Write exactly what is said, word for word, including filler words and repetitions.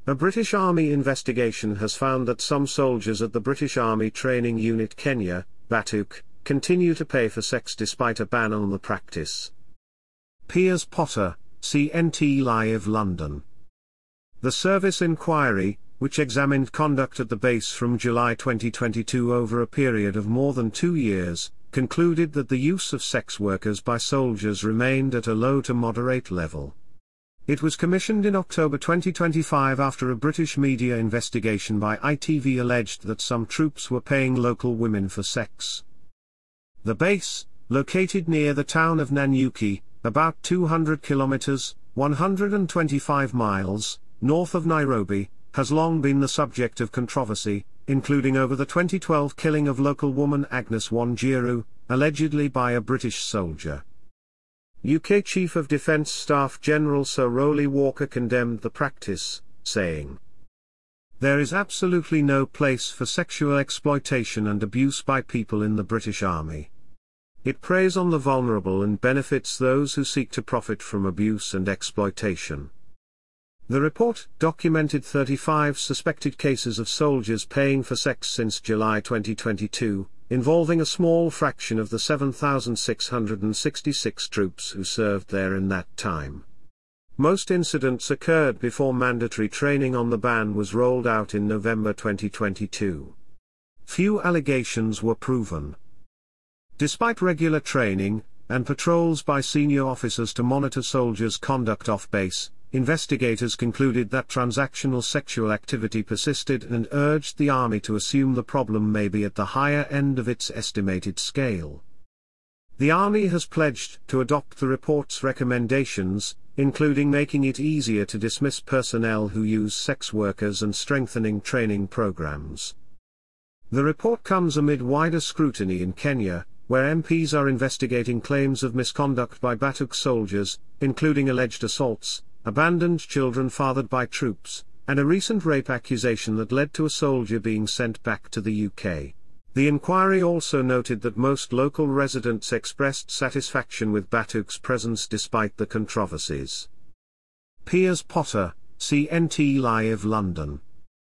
A British Army investigation has found that some soldiers at the British Army Training Unit Kenya, Batuk, continue to pay for sex despite a ban on the practice. Piers Potter, C N T Live London. The service inquiry, which examined conduct at the base from July twenty twenty-two over a period of more than two years, concluded that the use of sex workers by soldiers remained at a low to moderate level. It was commissioned in October twenty twenty-five after a British media investigation by I T V alleged that some troops were paying local women for sex. The base, located near the town of Nanyuki, about two hundred kilometers, one hundred twenty-five miles, north of Nairobi, has long been the subject of controversy, including over the twenty twelve killing of local woman Agnes Wanjiru, allegedly by a British soldier. U K Chief of Defence Staff General Sir Rowley Walker condemned the practice, saying, "There is absolutely no place for sexual exploitation and abuse by people in the British Army. It preys on the vulnerable and benefits those who seek to profit from abuse and exploitation." The report documented thirty-five suspected cases of soldiers paying for sex since July twenty twenty-two, involving a small fraction of the seven thousand six hundred sixty-six troops who served there in that time. Most incidents occurred before mandatory training on the ban was rolled out in November twenty twenty-two. Few allegations were proven. Despite regular training, and patrols by senior officers to monitor soldiers' conduct off base, investigators concluded that transactional sexual activity persisted and urged the Army to assume the problem may be at the higher end of its estimated scale. The Army has pledged to adopt the report's recommendations, including making it easier to dismiss personnel who use sex workers and strengthening training programs. The report comes amid wider scrutiny in Kenya, where M Ps are investigating claims of misconduct by Batuk soldiers, including alleged assaults, abandoned children fathered by troops, and a recent rape accusation that led to a soldier being sent back to the U K. The inquiry also noted that most local residents expressed satisfaction with Batuk's presence despite the controversies. Piers Potter, C N T Live London.